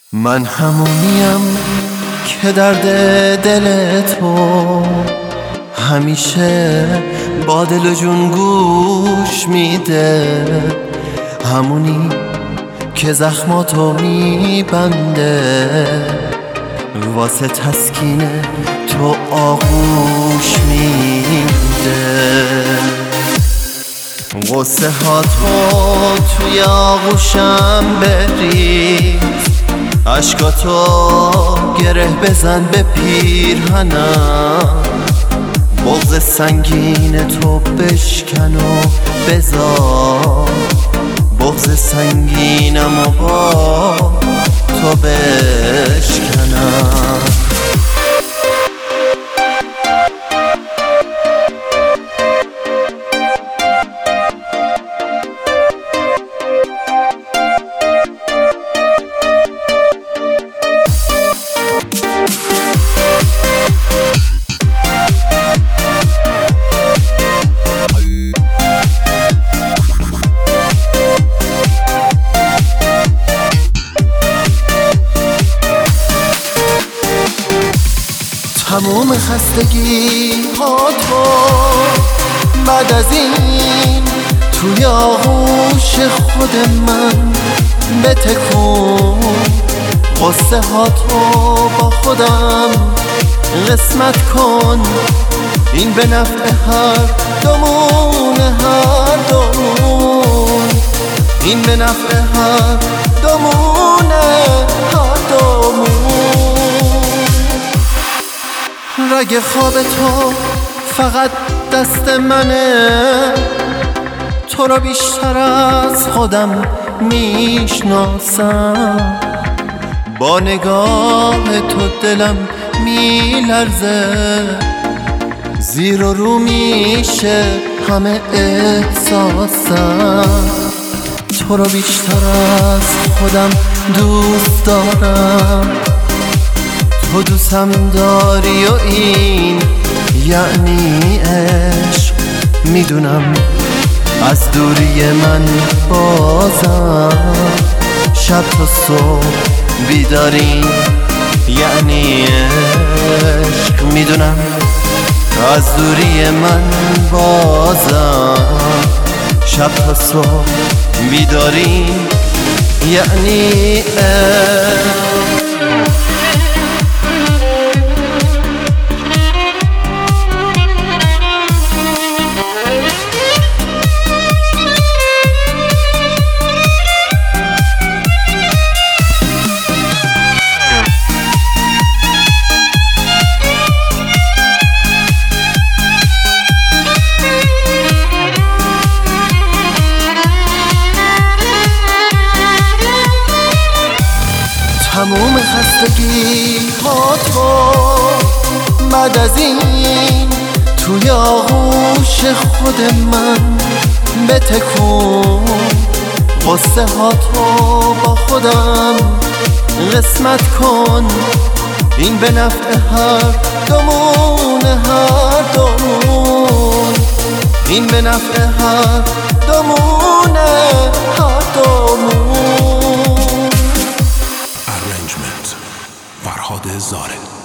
من همونیم که درد دل تو همیشه با دل و جون گوش میده، همونی که زخماتو میبنده، واسه تسکین تو آغوش میده. غصه ها تو توی آغوشم بریز، عشقاتو گره بزن به پیرهنم، بغض سنگین تو بشکن و بذار، بغض سنگینم و با تو بشکنم. تموم خستگی ها تو بعد از این توی آغوش خود من بتکون، غصه ها تو با خودم قسمت کن، این به نفع هر دومون، هر دومون، این به نفع هر دومون، هر دومون. رگ خواب تو فقط دست منه، تو رو بیشتر از خودم میشناسم، با نگاه تو دلم میلرزه، زیر و رو میشه همه احساسم، تو رو بیشتر از خودم دوست دارم، تو دوستم داری و این یعنی عشق، میدونم از دوری من بازم شب تا صبح بیداری یعنی عشق، میدونم از دوری من بازم شب تا صبح بیداری یعنی عشق. تموم خستگی ها تو بعد از این توی آغوش خود من بتکون، غصه ها تو با خودم قسمت کن، این به نفع هر دومون، هر دومون، این به نفع هر دومون، هر دومون. فرهاد زارع.